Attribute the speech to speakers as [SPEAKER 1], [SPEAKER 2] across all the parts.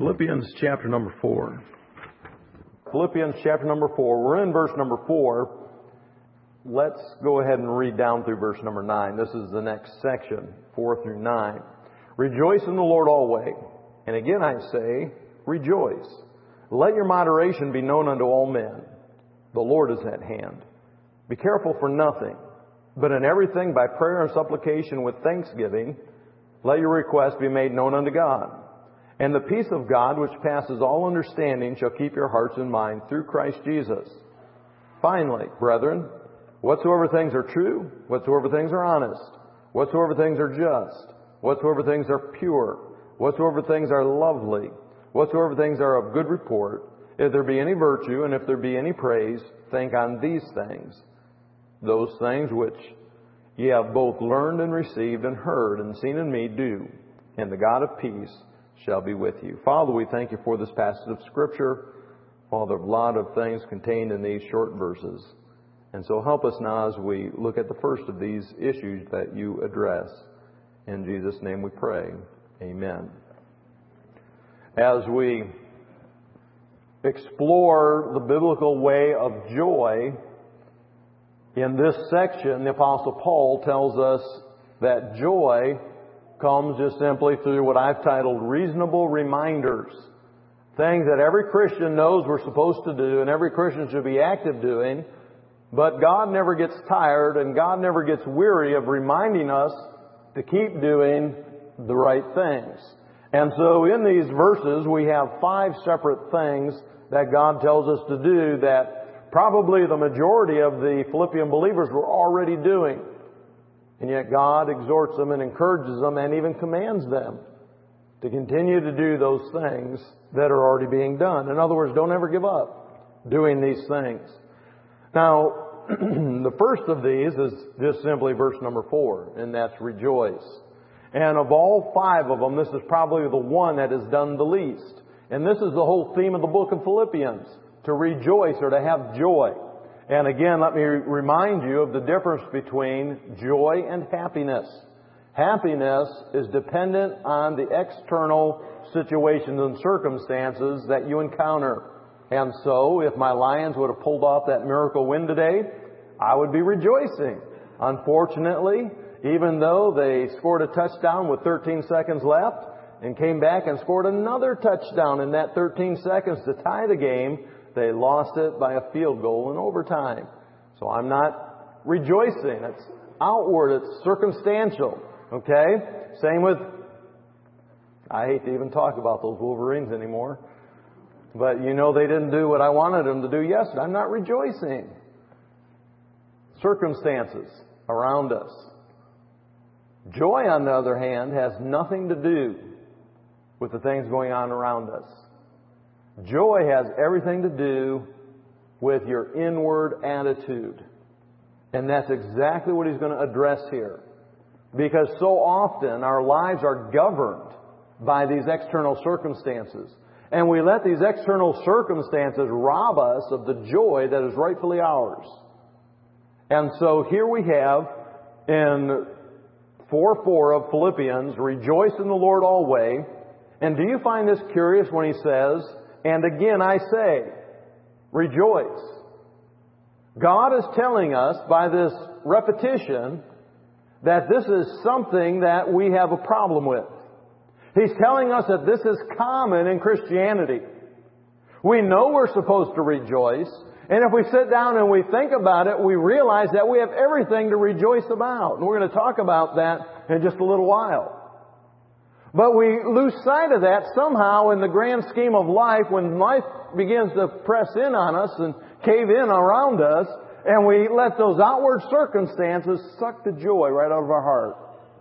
[SPEAKER 1] Philippians chapter number 4.
[SPEAKER 2] Philippians chapter number 4. We're in verse number 4. Let's go ahead and read down through verse number 9. This is the next section, 4 through 9. Rejoice in the Lord always. And again I say, rejoice. Let your moderation be known unto all men. The Lord is at hand. Be careful for nothing, but in everything by prayer and supplication with thanksgiving, let your requests be made known unto God. And the peace of God, which passes all understanding, shall keep your hearts and minds through Christ Jesus. Finally, brethren, whatsoever things are true, whatsoever things are honest, whatsoever things are just, whatsoever things are pure, whatsoever things are lovely, whatsoever things are of good report, if there be any virtue and if there be any praise, think on these things. Those things which ye have both learned and received and heard and seen in me, do, and the God of peace shall be with you. Father, we thank you for this passage of Scripture. Father, a lot of things contained in these short verses. And so help us now as we look at the first of these issues that you address. In Jesus' name we pray. Amen. As we explore the biblical way of joy, in this section, the Apostle Paul tells us that joy comes just simply through what I've titled reasonable reminders. Things that every Christian knows we're supposed to do and every Christian should be active doing. But God never gets tired and God never gets weary of reminding us to keep doing the right things. And so in these verses we have 5 separate things that God tells us to do that probably the majority of the Philippian believers were already doing. And yet God exhorts them and encourages them and even commands them to continue to do those things that are already being done. In other words, don't ever give up doing these things. Now, the first of these is just simply verse number 4, and that's rejoice. And of all 5 of them, this is probably the one that is done the least. And this is the whole theme of the book of Philippians, to rejoice or to have joy. And again, let me remind you of the difference between joy and happiness. Happiness is dependent on the external situations and circumstances that you encounter. And so, if my Lions would have pulled off that miracle win today, I would be rejoicing. Unfortunately, even though they scored a touchdown with 13 seconds left and came back and scored another touchdown in that 13 seconds to tie the game, they lost it by a field goal in overtime. So I'm not rejoicing. It's outward. It's circumstantial. Okay? Same with, I hate to even talk about those Wolverines anymore. But you know they didn't do what I wanted them to do yesterday. I'm not rejoicing. Circumstances around us. Joy, on the other hand, has nothing to do with the things going on around us. Joy has everything to do with your inward attitude. And that's exactly what he's going to address here. Because so often our lives are governed by these external circumstances. And we let these external circumstances rob us of the joy that is rightfully ours. And so here we have in 4:4 of Philippians, rejoice in the Lord always. And do you find this curious when he says, and again I say, rejoice. God is telling us by this repetition that this is something that we have a problem with. He's telling us that this is common in Christianity. We know we're supposed to rejoice, and if we sit down and we think about it, we realize that we have everything to rejoice about. And we're going to talk about that in just a little while. But we lose sight of that somehow in the grand scheme of life when life begins to press in on us and cave in around us, and we let those outward circumstances suck the joy right out of our heart.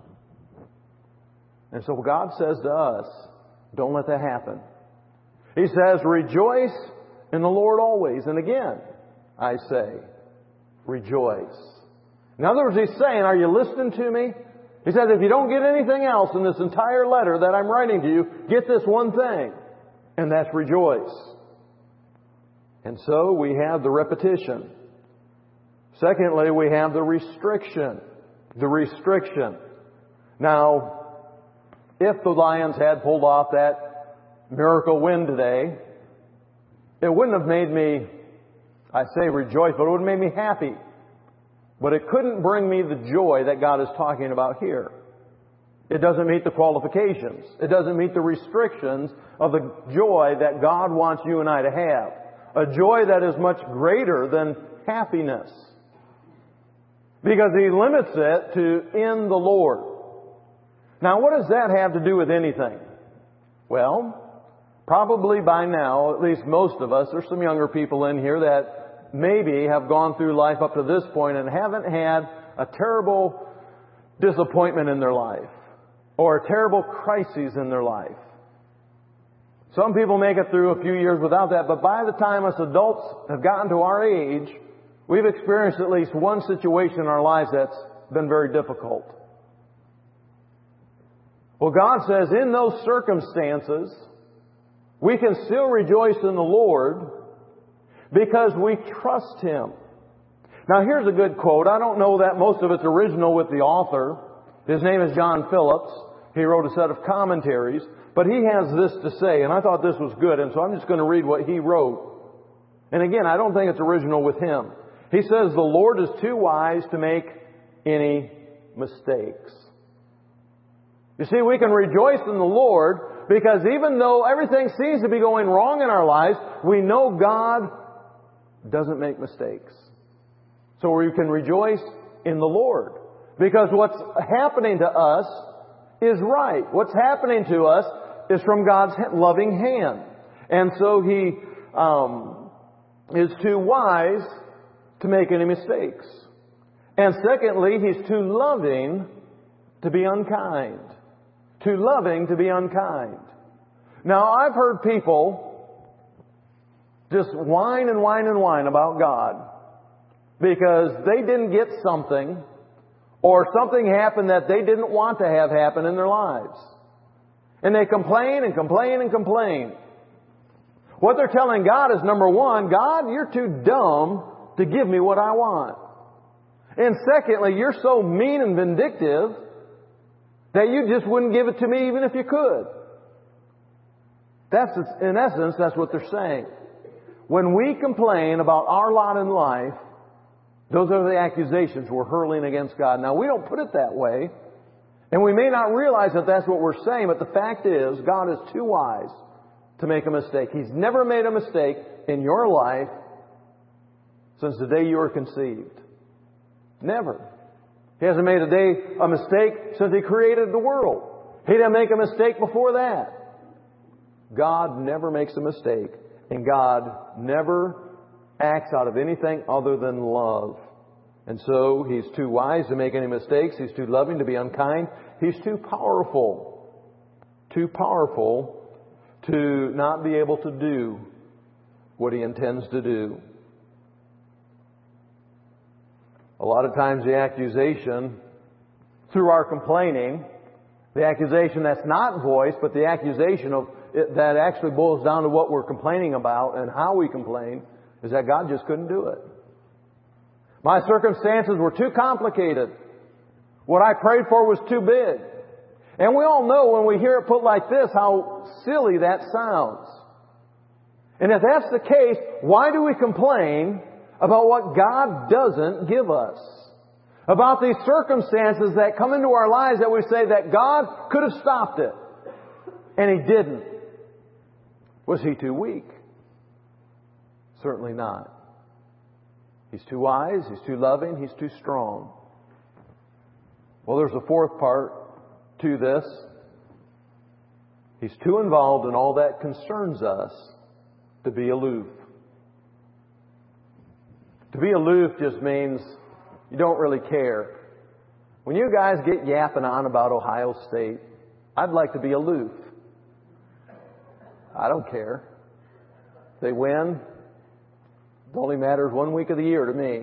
[SPEAKER 2] And so God says to us, don't let that happen. He says, rejoice in the Lord always. And again, I say, rejoice. In other words, he's saying, are you listening to me? He says, if you don't get anything else in this entire letter that I'm writing to you, get this one thing, and that's rejoice. And so we have the repetition. Secondly, we have the restriction. The restriction. Now, if the Lions had pulled off that miracle wind today, it wouldn't have made me, I say rejoice, but it would have made me happy. But it couldn't bring me the joy that God is talking about here. It doesn't meet the qualifications. It doesn't meet the restrictions of the joy that God wants you and I to have. A joy that is much greater than happiness. Because He limits it to in the Lord. Now, what does that have to do with anything? Well, probably by now, at least most of us, there's some younger people in here that maybe have gone through life up to this point and haven't had a terrible disappointment in their life or a terrible crisis in their life. Some people make it through a few years without that, but by the time us adults have gotten to our age, we've experienced at least one situation in our lives that's been very difficult. Well, God says in those circumstances, we can still rejoice in the Lord because we trust Him. Now, here's a good quote. I don't know that most of it's original with the author. His name is John Phillips. He wrote a set of commentaries. But he has this to say, and I thought this was good, and so I'm just going to read what he wrote. And again, I don't think it's original with him. He says, "The Lord is too wise to make any mistakes." You see, we can rejoice in the Lord because even though everything seems to be going wrong in our lives, we know God doesn't make mistakes. So we can rejoice in the Lord because what's happening to us is right. What's happening to us is from God's loving hand. And so He is too wise to make any mistakes. And secondly, He's too loving to be unkind. Too loving to be unkind. Now, I've heard people just whine and whine and whine about God because they didn't get something or something happened that they didn't want to have happen in their lives. And they complain and complain and complain. What they're telling God is, number one, God, you're too dumb to give me what I want. And secondly, you're so mean and vindictive that you just wouldn't give it to me even if you could. That's, in essence, that's what they're saying. When we complain about our lot in life, those are the accusations we're hurling against God. Now, we don't put it that way, and we may not realize that that's what we're saying, but the fact is, God is too wise to make a mistake. He's never made a mistake in your life since the day you were conceived. Never. He hasn't made a mistake since He created the world. He didn't make a mistake before that. God never makes a mistake, and God never acts out of anything other than love. And so He's too wise to make any mistakes. He's too loving to be unkind. He's too powerful to not be able to do what He intends to do. A lot of times the accusation, through our complaining, the accusation that's not voiced, but the accusation of that actually boils down to what we're complaining about and how we complain, is that God just couldn't do it. My circumstances were too complicated. What I prayed for was too big. And we all know when we hear it put like this how silly that sounds. And if that's the case, why do we complain about what God doesn't give us? About these circumstances that come into our lives that we say that God could have stopped it. And He didn't. Was He too weak? Certainly not. He's too wise, He's too loving, He's too strong. Well, there's a fourth part to this. He's too involved in all that concerns us to be aloof. To be aloof just means you don't really care. When you guys get yapping on about Ohio State, I'd like to be aloof. I don't care. If they win, it only matters 1 week of the year to me.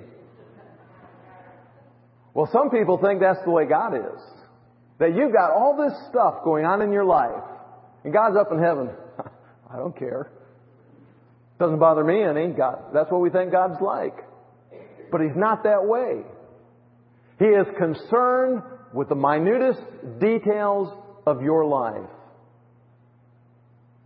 [SPEAKER 2] Well, some people think that's the way God is. That you've got all this stuff going on in your life, and God's up in heaven. I don't care. Doesn't bother me any. That's what we think God's like. But He's not that way. He is concerned with the minutest details of your life.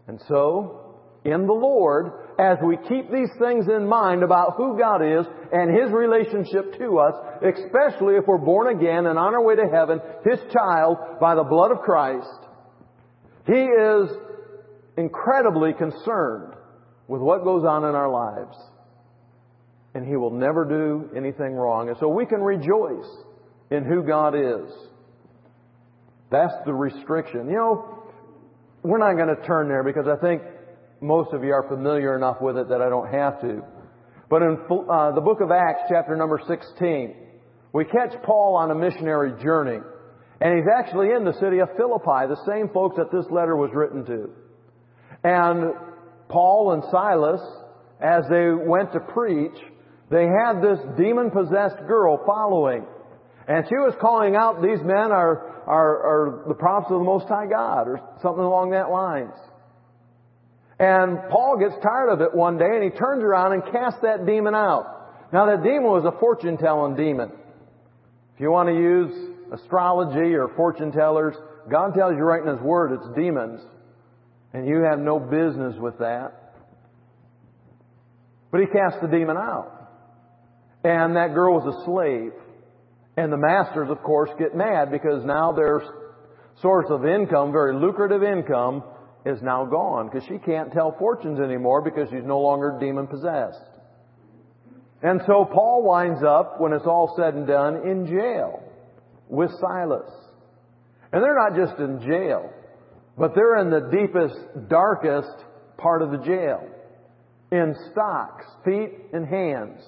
[SPEAKER 2] And so, in the Lord, as we keep these things in mind about who God is and His relationship to us, especially if we're born again and on our way to heaven, His child by the blood of Christ, He is incredibly concerned with what goes on in our lives. And He will never do anything wrong. And so we can rejoice in who God is. That's the restriction. You know, we're not going to turn there because I think most of you are familiar enough with it that I don't have to. But in the book of Acts, chapter number 16, we catch Paul on a missionary journey. And he's actually in the city of Philippi, the same folks that this letter was written to. And Paul and Silas, as they went to preach, they had this demon-possessed girl following. And she was calling out, these men are the prophets of the Most High God, or something along that lines. And Paul gets tired of it one day, and he turns around and casts that demon out. Now, that demon was a fortune-telling demon. If you want to use astrology or fortune tellers, God tells you right in His Word it's demons. And you have no business with that. But he cast the demon out. And that girl was a slave. And the masters, of course, get mad because now their source of income, very lucrative income, is now gone because she can't tell fortunes anymore because she's no longer demon-possessed. And so Paul winds up, when it's all said and done, in jail with Silas. And they're not just in jail, but they're in the deepest, darkest part of the jail. In stocks, feet and hands.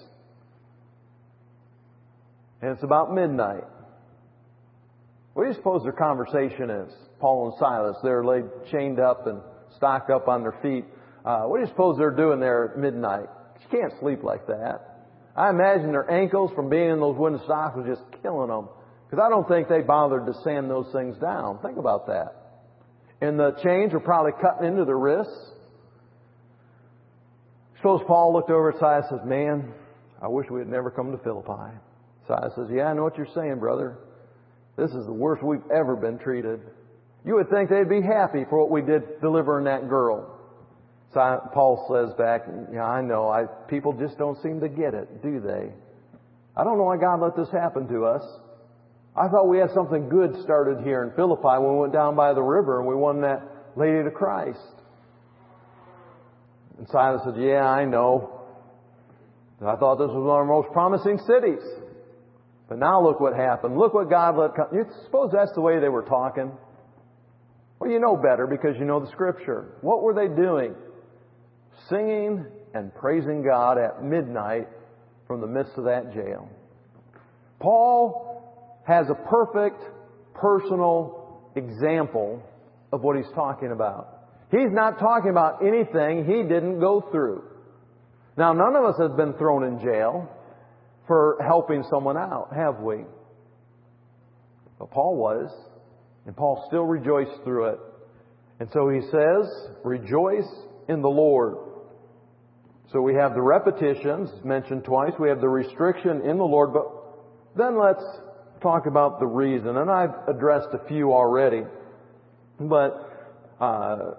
[SPEAKER 2] And it's about midnight. What do you suppose their conversation is? Paul and Silas, they're laid chained up and stocked up on their feet. What do you suppose they're doing there at midnight? You can't sleep like that. I imagine their ankles from being in those wooden stocks was just killing them. Because I don't think they bothered to sand those things down. Think about that. And the chains were probably cutting into their wrists. Suppose Paul looked over at Silas and says, man, I wish we had never come to Philippi. Silas says, yeah, I know what you're saying, brother. This is the worst we've ever been treated. You would think they'd be happy for what we did delivering that girl. Paul says back, yeah, I know. People just don't seem to get it, do they? I don't know why God let this happen to us. I thought we had something good started here in Philippi when we went down by the river and we won that lady to Christ. And Silas said, yeah, I know. I thought this was one of our most promising cities. But now look what happened. Look what God let come. You suppose that's the way they were talking? Well, you know better because you know the Scripture. What were they doing? Singing and praising God at midnight from the midst of that jail. Paul has a perfect personal example of what he's talking about. He's not talking about anything he didn't go through. Now, none of us have been thrown in jail for helping someone out, have we? But Paul was, and Paul still rejoiced through it. And so he says, rejoice in the Lord. So we have the repetitions mentioned twice. We have the restriction in the Lord. But then let's talk about the reason. And I've addressed a few already. But I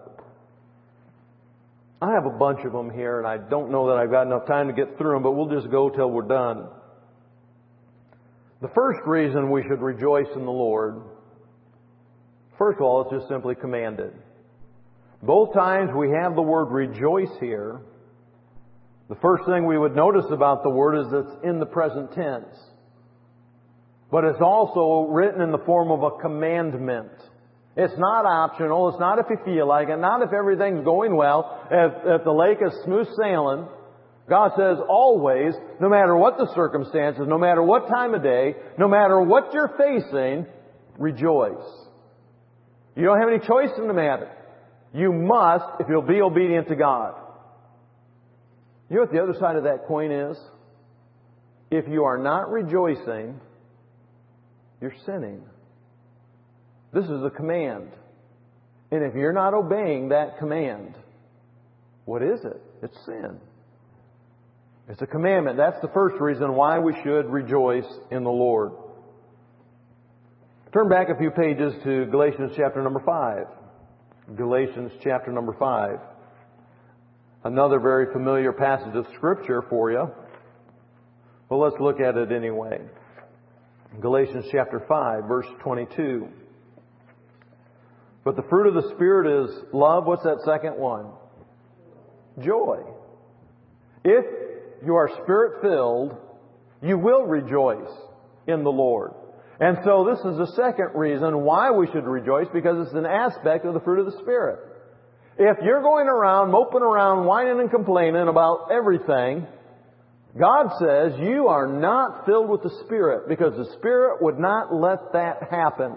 [SPEAKER 2] have a bunch of them here, and I don't know that I've got enough time to get through them, but we'll just go till we're done. The first reason we should rejoice in the Lord, first of all, it's just simply commanded. Both times we have the word rejoice here. The first thing we would notice about the word is that it's in the present tense. But it's also written in the form of a commandment. It's not optional. It's not if you feel like it. Not if everything's going well. If the lake is smooth sailing. God says always, no matter what the circumstances, no matter what time of day, no matter what you're facing, rejoice. You don't have any choice in the matter. You must if you'll be obedient to God. You know what the other side of that coin is? If you are not rejoicing, you're sinning. This is a command. And if you're not obeying that command, what is it? It's sin. It's a commandment. That's the first reason why we should rejoice in the Lord. Turn back a few pages to Galatians chapter number 5. Galatians chapter number 5. Another very familiar passage of Scripture for you. But let's look at it anyway. Galatians chapter 5, verse 22. But the fruit of the Spirit is love. What's that second one? Joy. If you are Spirit-filled, you will rejoice in the Lord. And so this is the second reason why we should rejoice, because it's an aspect of the fruit of the Spirit. If you're going around, moping around, whining and complaining about everything, God says you are not filled with the Spirit, because the Spirit would not let that happen.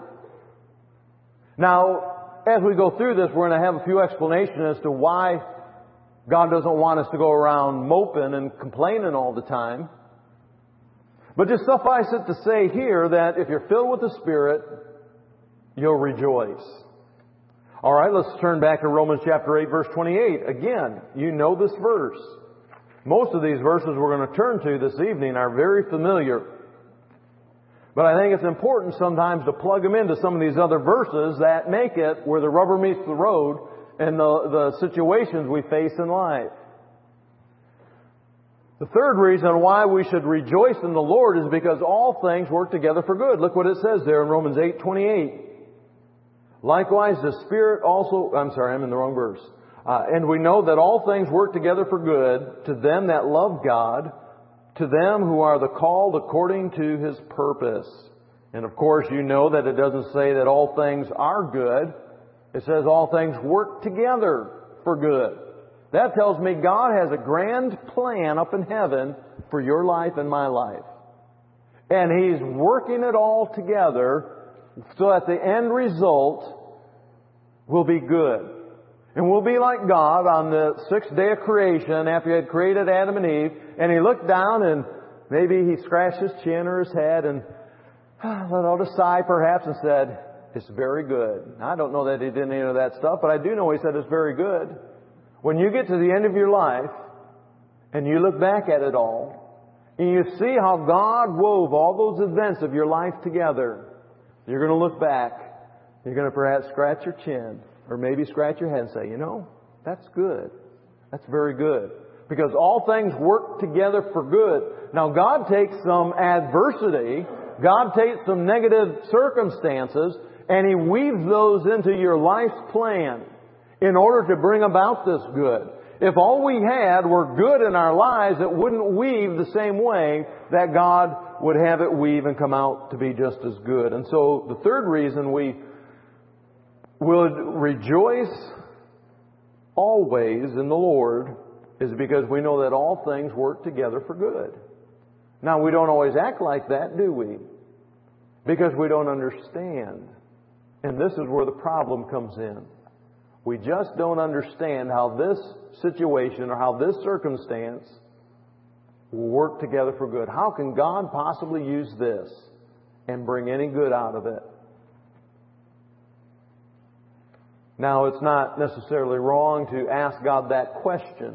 [SPEAKER 2] Now, as we go through this, we're going to have a few explanations as to why God doesn't want us to go around moping and complaining all the time. But just suffice it to say here that if you're filled with the Spirit, you'll rejoice. All right, let's turn back to Romans chapter 8, verse 28. Again, you know this verse. Most of these verses we're going to turn to this evening are very familiar. But I think it's important sometimes to plug them into some of these other verses that make it where the rubber meets the road and the situations we face in life. The third reason why we should rejoice in the Lord is because all things work together for good. Look what it says there in Romans 8:28. Likewise, the Spirit also... I'm in the wrong verse. And we know that all things work together for good to them that love God, to them who are the called according to His purpose. And of course, you know that it doesn't say that all things are good. It says all things work together for good. That tells me God has a grand plan up in heaven for your life and my life. And He's working it all together so that the end result will be good. And we'll be like God on the sixth day of creation after He had created Adam and Eve. And He looked down and maybe He scratched His chin or His head and let out a sigh perhaps and said, "It's very good." Now, I don't know that He did any of that stuff, but I do know He said it's very good. When you get to the end of your life and you look back at it all and you see how God wove all those events of your life together, you're going to look back. You're going to perhaps scratch your chin or maybe scratch your head and say, "You know, that's good. That's very good." Because all things work together for good. Now, God takes some adversity, God takes some negative circumstances, and He weaves those into your life's plan in order to bring about this good. If all we had were good in our lives, it wouldn't weave the same way that God would have it weave and come out to be just as good. And so the third reason we would rejoice always in the Lord is because we know that all things work together for good. Now, we don't always act like that, do we? Because we don't understand. And this is where the problem comes in. We just don't understand how this situation or how this circumstance will work together for good. How can God possibly use this and bring any good out of it? Now, it's not necessarily wrong to ask God that question,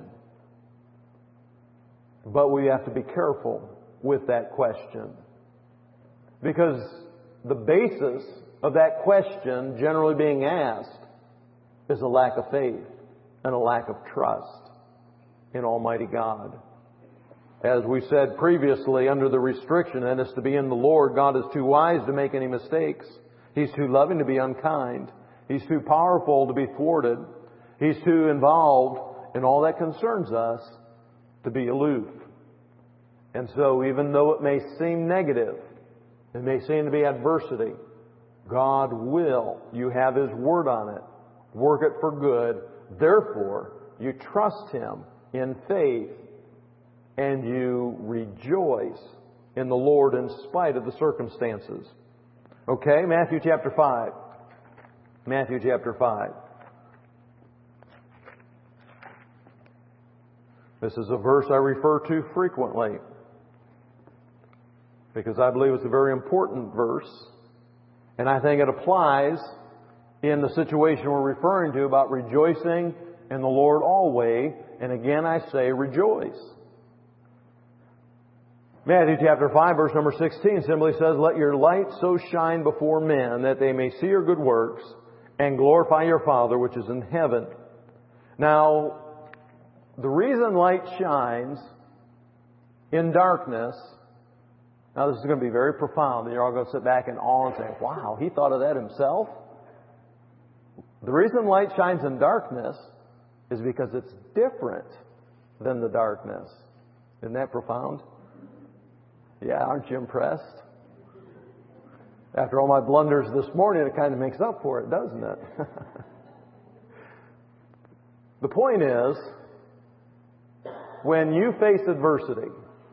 [SPEAKER 2] but we have to be careful with that question. Because the basis of that question generally being asked is a lack of faith and a lack of trust in Almighty God. As we said previously, under the restriction that is to be in the Lord, God is too wise to make any mistakes. He's too loving to be unkind. He's too powerful to be thwarted. He's too involved in all that concerns us to be aloof. And so even though it may seem negative, it may seem to be adversity, God will. You have His word on it. Work it for good. Therefore, you trust Him in faith and you rejoice in the Lord in spite of the circumstances. Okay, Matthew chapter 5. Matthew chapter 5. This is a verse I refer to frequently because I believe it's a very important verse. And I think it applies in the situation we're referring to about rejoicing in the Lord always. And again, I say rejoice. Matthew chapter 5, verse number 16 simply says, "Let your light so shine before men that they may see your good works and glorify your Father which is in heaven. Now, the reason light shines in darkness, now this is going to be very profound, and you're all going to sit back in awe and say, wow, he thought of that himself? The reason light shines in darkness is because it's different than the darkness. Isn't that profound? Yeah, aren't you impressed? After all my blunders this morning, it kind of makes up for it, doesn't it? The point is, when you face adversity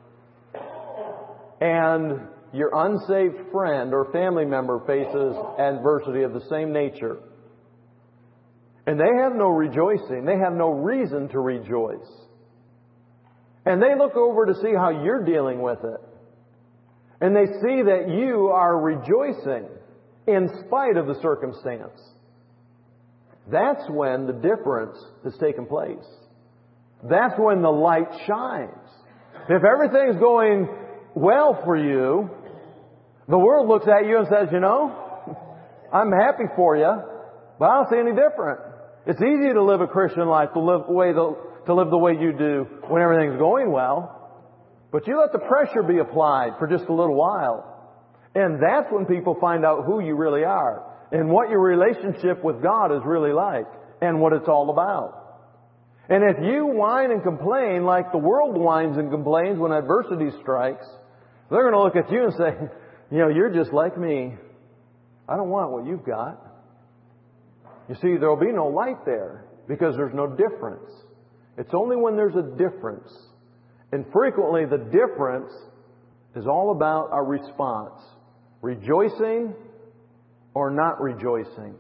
[SPEAKER 2] and your unsaved friend or family member faces adversity of the same nature, and they have no rejoicing, they have no reason to rejoice, and they look over to see how you're dealing with it, and they see that you are rejoicing in spite of the circumstance, that's when the difference has taken place. That's when the light shines. If everything's going well for you, the world looks at you and says, you know, I'm happy for you, but I don't see any different. It's easy to live a Christian life, to live the way you do when everything's going well. But you let the pressure be applied for just a little while. And that's when people find out who you really are and what your relationship with God is really like and what it's all about. And if you whine and complain like the world whines and complains when adversity strikes, they're going to look at you and say, you know, you're just like me. I don't want what you've got. You see, there will be no light there because there's no difference. It's only when there's a difference. And frequently the difference is all about our response. Rejoicing or not rejoicing.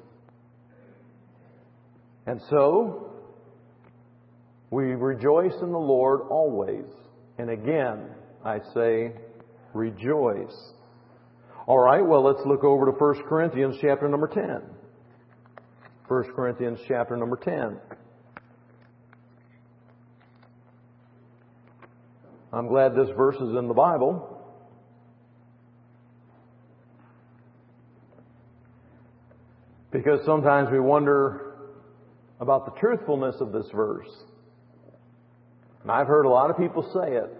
[SPEAKER 2] And so, we rejoice in the Lord always. And again, I say, rejoice. All right, well, let's look over to 1 Corinthians chapter number 10. 1 Corinthians chapter number 10. I'm glad this verse is in the Bible. Because sometimes we wonder about the truthfulness of this verse. And I've heard a lot of people say it.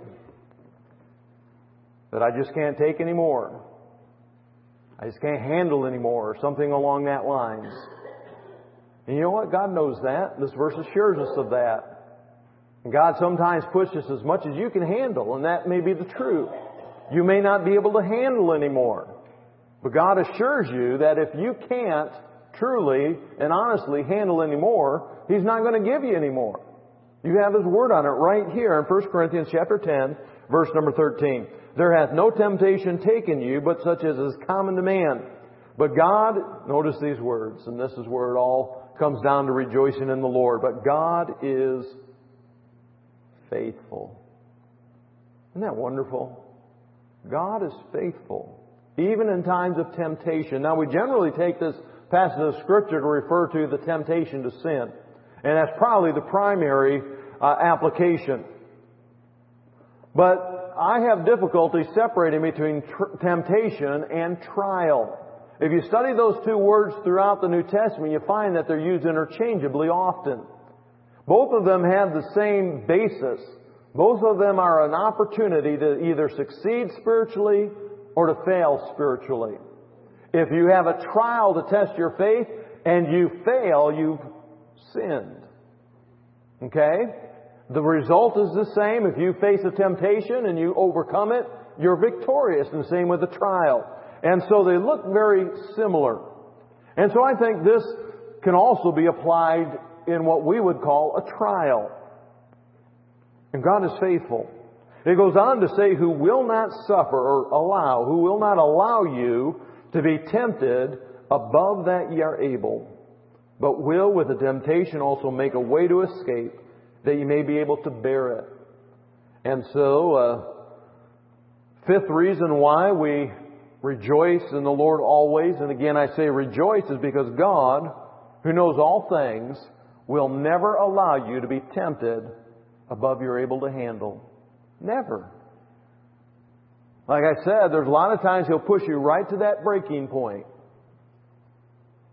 [SPEAKER 2] That I just can't take any more. I just can't handle anymore, or something along that lines. And you know what? God knows that. This verse assures us of that. And God sometimes pushes as much as you can handle, and that may be the truth. You may not be able to handle anymore. But God assures you that if you can't truly and honestly handle anymore, He's not going to give you any more. You have His Word on it right here in 1 Corinthians chapter 10, verse number 13. There hath no temptation taken you, but such as is common to man. But God, notice these words, and this is where it all comes down to rejoicing in the Lord. But God is faithful. Isn't that wonderful? God is faithful, even in times of temptation. Now, we generally take this passage of Scripture to refer to the temptation to sin. And that's probably the primary application. But I have difficulty separating between temptation and trial. If you study those two words throughout the New Testament, you find that they're used interchangeably often. Both of them have the same basis. Both of them are an opportunity to either succeed spiritually or to fail spiritually. If you have a trial to test your faith and you fail, you've sinned. Okay? The result is the same. If you face a temptation and you overcome it, you're victorious. And the same with the trial. And so they look very similar. And so I think this can also be applied in what we would call a trial. And God is faithful. It goes on to say, who will not suffer or allow, who will not allow you to be tempted above that ye are able, but will with the temptation also make a way to escape, that you may be able to bear it. And so, fifth reason why we rejoice in the Lord always, and again I say rejoice, is because God, who knows all things, will never allow you to be tempted above you're able to handle. Never. Like I said, there's a lot of times He'll push you right to that breaking point.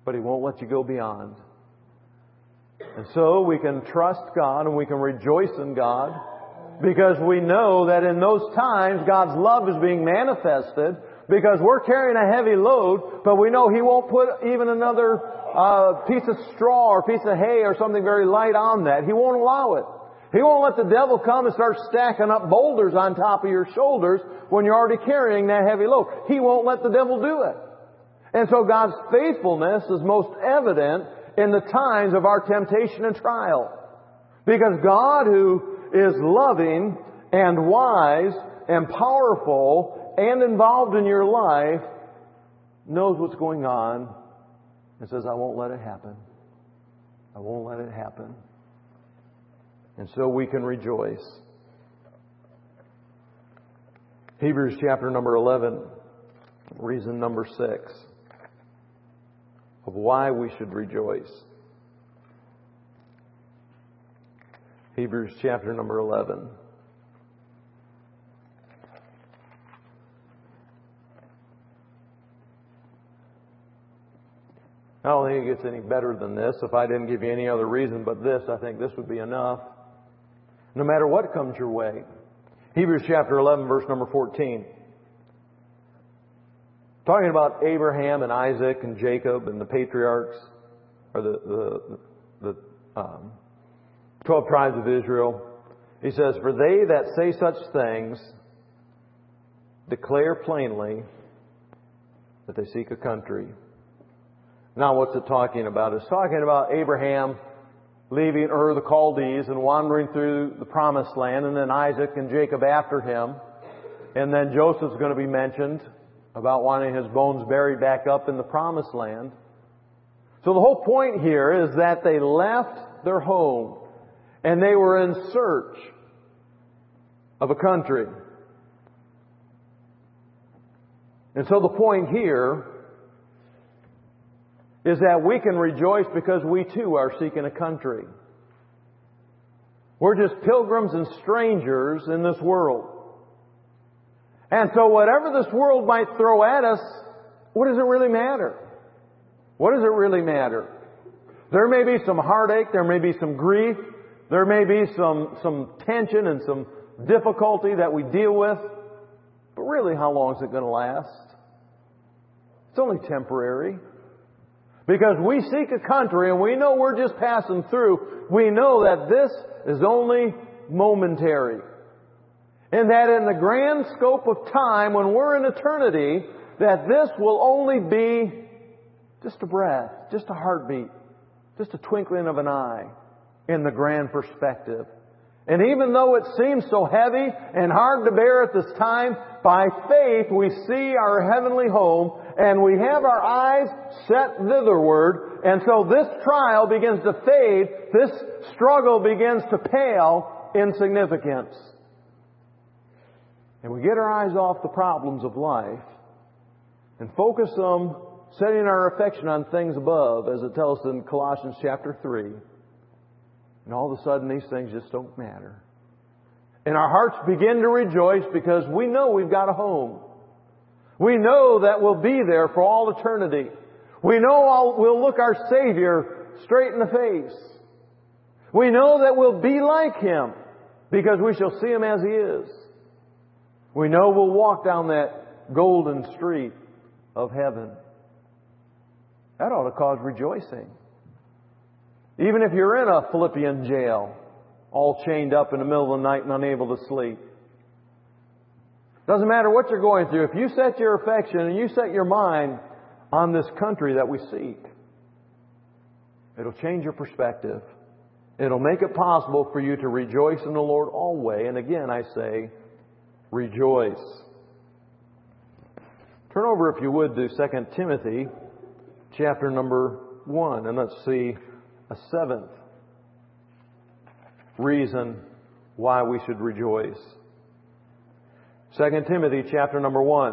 [SPEAKER 2] but He won't let you go beyond. And so we can trust God and we can rejoice in God because we know that in those times God's love is being manifested because we're carrying a heavy load, but we know He won't put even another piece of straw or piece of hay or something very light on that. He won't allow it. He won't let the devil come and start stacking up boulders on top of your shoulders when you're already carrying that heavy load. He won't let the devil do it. And so God's faithfulness is most evident in the times of our temptation and trial. Because God, who is loving and wise and powerful and involved in your life, knows what's going on and says, I won't let it happen. I won't let it happen. And so we can rejoice. Hebrews chapter number 11, reason number 6 of why we should rejoice. Hebrews chapter number 11. I don't think it gets any better than this. If I didn't give you any other reason but this, I think this would be enough. No matter what comes your way. Hebrews chapter 11, verse number 14. Talking about Abraham and Isaac and Jacob and the patriarchs, or the 12 tribes of Israel. He says, for they that say such things declare plainly that they seek a country. Now what's it talking about? It's talking about Abraham leaving Ur the Chaldees and wandering through the Promised Land, and then Isaac and Jacob after him. And then Joseph's going to be mentioned about wanting his bones buried back up in the Promised Land. So the whole point here is that they left their home and they were in search of a country. And so the point here is that we can rejoice because we too are seeking a country. We're just pilgrims and strangers in this world. And so whatever this world might throw at us, what does it really matter? What does it really matter? There may be some heartache, there may be some grief, there may be some tension and some difficulty that we deal with. But really, how long is it going to last? It's only temporary. Because we seek a country and we know we're just passing through. We know that this is only momentary. And that in the grand scope of time, when we're in eternity, that this will only be just a breath, just a heartbeat, just a twinkling of an eye in the grand perspective. And even though it seems so heavy and hard to bear at this time, by faith we see our heavenly home and we have our eyes set thitherward. And so this trial begins to fade. This struggle begins to pale in significance. And we get our eyes off the problems of life and focus on setting our affection on things above, as it tells us in Colossians chapter 3. And all of a sudden these things just don't matter. And our hearts begin to rejoice because we know we've got a home. We know that we'll be there for all eternity. We know we'll look our Savior straight in the face. We know that we'll be like Him because we shall see Him as He is. We know we'll walk down that golden street of heaven. That ought to cause rejoicing. Even if you're in a Philippian jail, all chained up in the middle of the night and unable to sleep. Doesn't matter what you're going through. If you set your affection and you set your mind on this country that we seek, it'll change your perspective. It'll make it possible for you to rejoice in the Lord always. And again, I say, rejoice. Turn over, if you would, to 2 Timothy chapter number 1. And let's see a seventh reason why we should rejoice. 2 Timothy chapter number 1.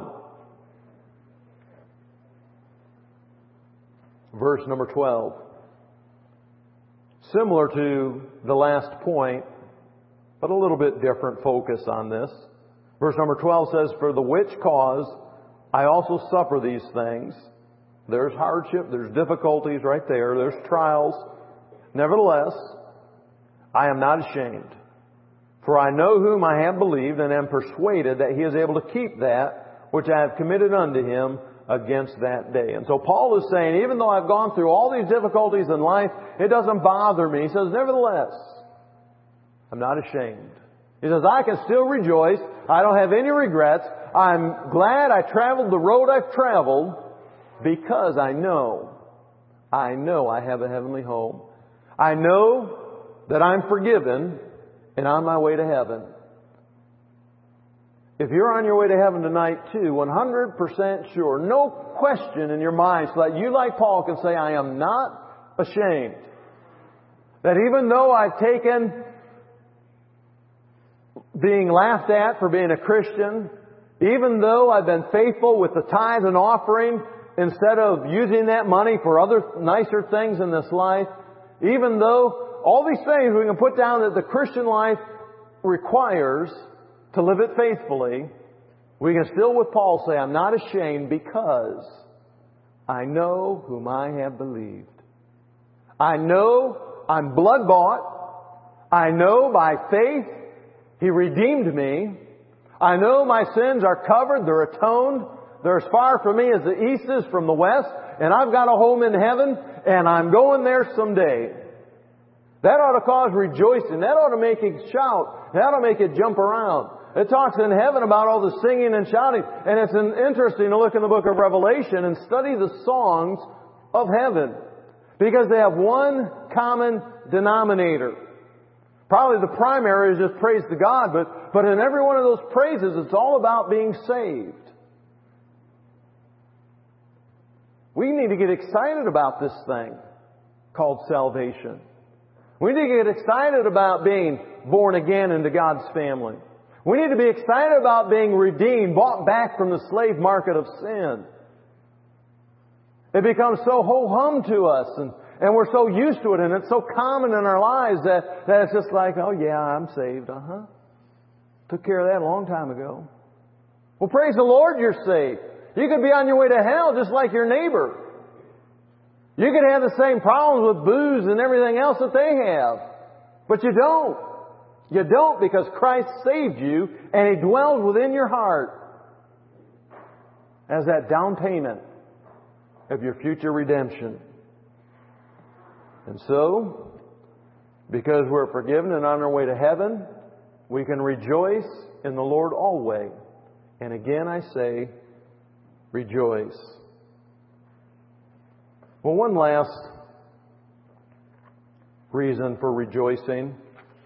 [SPEAKER 2] Verse number 12. Similar to the last point, but a little bit different focus on this. Verse number 12 says, for the which cause I also suffer these things, There's hardship, there's difficulties right there, there's trials. Nevertheless, I am not ashamed. For I know whom I have believed, and am persuaded that He is able to keep that which I have committed unto Him against that day. And so Paul is saying, even though I've gone through all these difficulties in life, it doesn't bother me. He says, nevertheless, I'm not ashamed. He says, I can still rejoice. I don't have any regrets. I'm glad I traveled the road I've traveled because I know I have a heavenly home. I know that I'm forgiven and on my way to heaven. If you're on your way to heaven tonight too, 100% sure, no question in your mind, so that you, like Paul, can say, I am not ashamed. That even though I've taken being laughed at for being a Christian, even though I've been faithful with the tithe and offering instead of using that money for other nicer things in this life, even though all these things we can put down that the Christian life requires to live it faithfully, we can still with Paul say, I'm not ashamed because I know whom I have believed. I know I'm blood bought. I know by faith He redeemed me. I know my sins are covered. They're atoned. They're as far from me as the east is from the west. And I've got a home in heaven. And I'm going there someday. That ought to cause rejoicing. That ought to make it shout. That ought to make it jump around. It talks in heaven about all the singing and shouting. And it's interesting to look in the book of Revelation and study the songs of heaven. Because they have one common denominator. Probably the primary is just praise to God, but in every one of those praises, it's all about being saved. We need to get excited about this thing called salvation. We need to get excited about being born again into God's family. We need to be excited about being redeemed, bought back from the slave market of sin. It becomes so ho-hum to us, and we're so used to it, and it's so common in our lives that it's just like, oh yeah, I'm saved. Took care of that a long time ago. Well, praise the Lord, you're saved. You could be on your way to hell just like your neighbor. You could have the same problems with booze and everything else that they have. But you don't. You don't, because Christ saved you and He dwells within your heart as that down payment of your future redemption. And so, because we're forgiven and on our way to heaven, we can rejoice in the Lord always. And again I say, rejoice. Well, one last reason for rejoicing.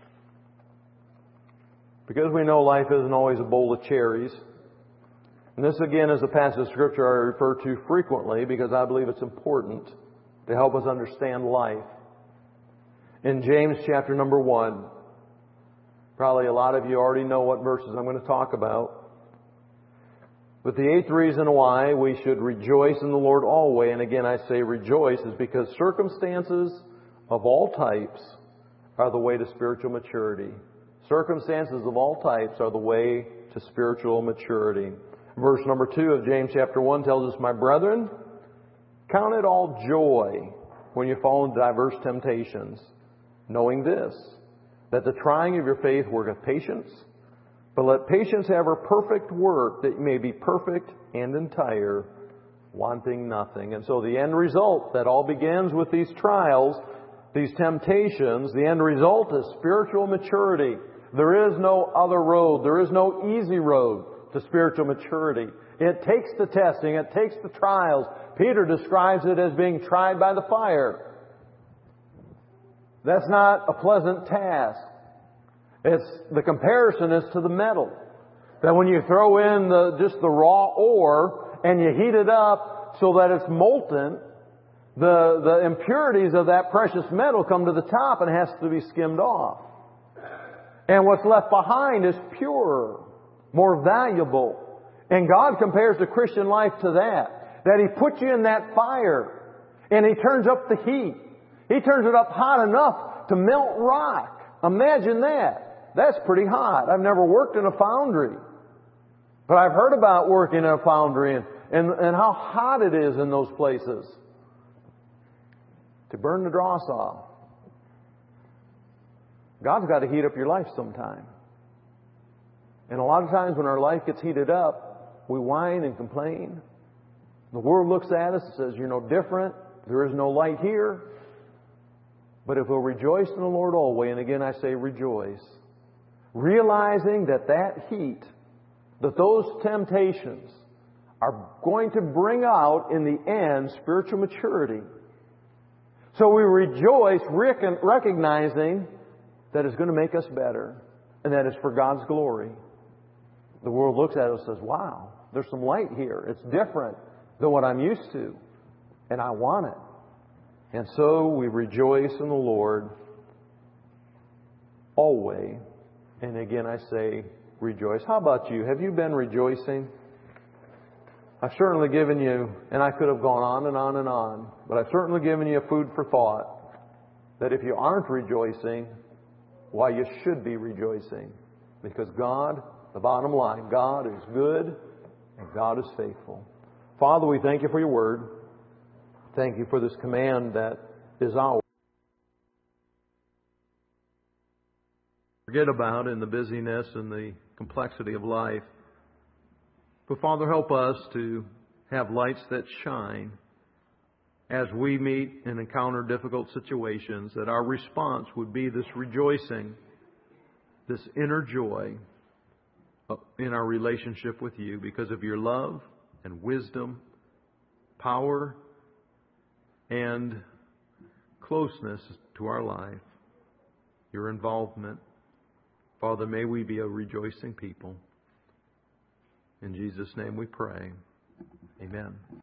[SPEAKER 2] Because we know life isn't always a bowl of cherries. And this again is a passage of Scripture I refer to frequently because I believe it's important to help us understand life. In James chapter number 1, probably a lot of you already know what verses I'm going to talk about. But the eighth reason why we should rejoice in the Lord always, and again I say rejoice, is because circumstances of all types are the way to spiritual maturity. Circumstances of all types are the way to spiritual maturity. Verse number 2 of James chapter 1 tells us, my brethren, count it all joy when you fall into diverse temptations, knowing this, that the trying of your faith worketh patience. But let patience have her perfect work, that you may be perfect and entire, wanting nothing. And so the end result that all begins with these trials, these temptations, the end result is spiritual maturity. There is no other road. There is no easy road to spiritual maturity. It takes the testing. It takes the trials. Peter describes it as being tried by the fire. That's not a pleasant task. The comparison is to the metal. That when you throw in just the raw ore and you heat it up so that it's molten, the impurities of that precious metal come to the top and has to be skimmed off. And what's left behind is purer, more valuable. And God compares the Christian life to that. That He puts you in that fire and He turns up the heat. He turns it up hot enough to melt rock. Imagine that. That's pretty hot. I've never worked in a foundry. But I've heard about working in a foundry and how hot it is in those places to burn the dross off. God's got to heat up your life sometime. And a lot of times when our life gets heated up, we whine and complain. The world looks at us and says, you're no different. There is no light here. But if we'll rejoice in the Lord always, and again I say rejoice, realizing that heat, that those temptations are going to bring out in the end spiritual maturity. So we rejoice recognizing that it's going to make us better and that it's for God's glory. The world looks at it and says, wow, there's some light here. It's different than what I'm used to. And I want it. And so we rejoice in the Lord always. And again I say rejoice. How about you? Have you been rejoicing? I've certainly given you, and I could have gone on and on and on, but I've certainly given you food for thought that if you aren't rejoicing, why you should be rejoicing. Because God, the bottom line, God is good and God is faithful. Father, we thank you for your word. Thank you for this command that is ours.
[SPEAKER 1] Forget about in the busyness and the complexity of life. But Father, help us to have lights that shine as we meet and encounter difficult situations, that our response would be this rejoicing, this inner joy in our relationship with you because of your love and wisdom, power, and closeness to our life, your involvement. Father, may we be a rejoicing people. In Jesus' name we pray. Amen.